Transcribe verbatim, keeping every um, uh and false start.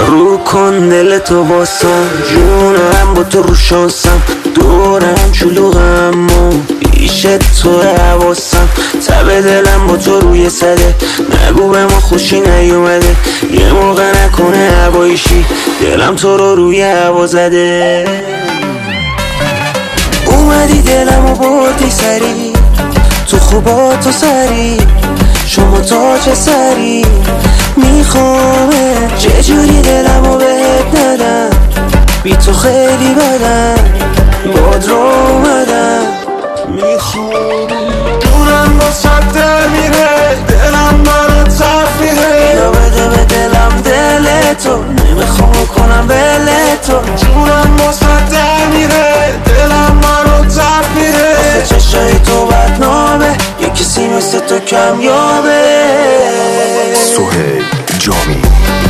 رو کن دلتو واسم، جونم با تو رو شانسم، دورم شلوغم و پیشت تو حواسم، تب دلم با تو روی صده، نگو به ما خوشی نیومده، یه موقع نکنه هوایشی، دلم تو رو روی هوا زده. اومدی دلم و بردی سری، تو خوبات و سری، شما تاج سری، میخوامه چجوری دلم و بهت ندم، بی تو خیلی بدم، باد رو اومدم، میخوام دورم با سب در میره، دلم برا تف میره، یا بده به دلم دل تو، نمیخوام کنم بل تو، جونم با سب در میره، دلم برا تف میره، واسه چشای تو بدنامه، یه کسی مثل تو کمیابه. سهیل جامی